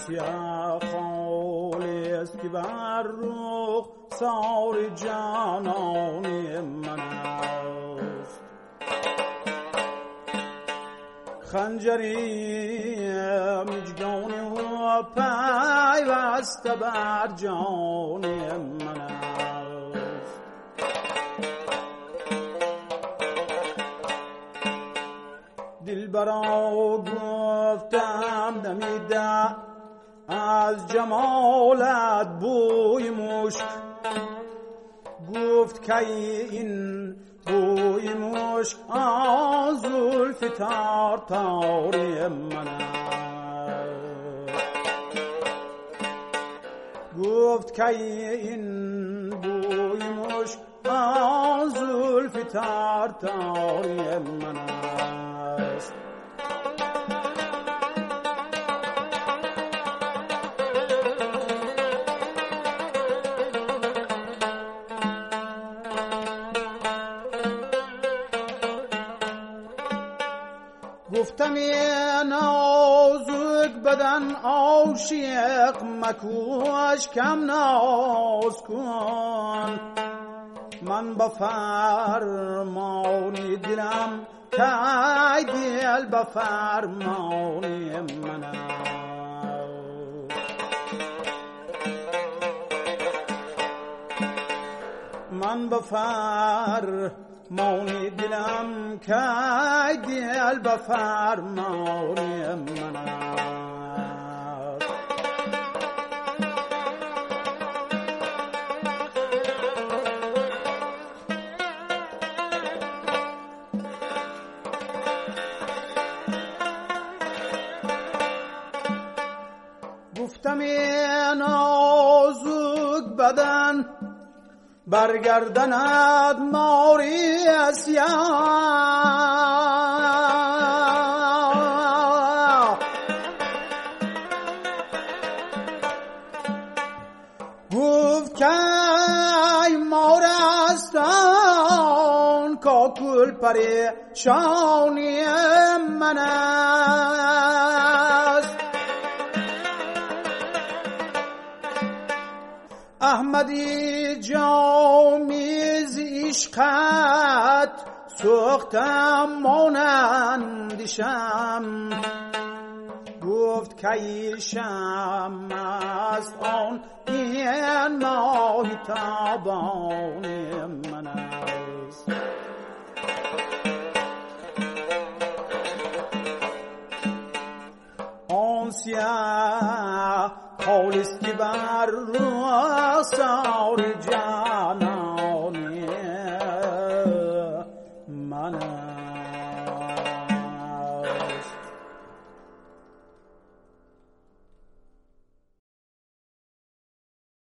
سیاه خالی است که بر رخ سار جانانی من است. خنجری مجگانی و پیوسته بر جان من است. دلبرا گفتم دمیده از جمالت بوی مشک، گفت که این بوی مشک از زلف تارتاری من است. گفت که این بوی مشک از زلف تارتاری من است. گفتم این نازک بدن عاشق مکوش کم ناز کن، من به فرمانی دلم که دل به فرمانی من است. من به فرمانی دلم که دل به فرمانی من است. گفتم این نازک بدن برگردند ماری سیاه، گفت که مار استان کاکل پریشانی من است. احمدی جامیز عشقت سوختم مانند شم، گفت که شم است آن این ماه تابان من است. آن سیاه خالص که بر رخسار جانانی من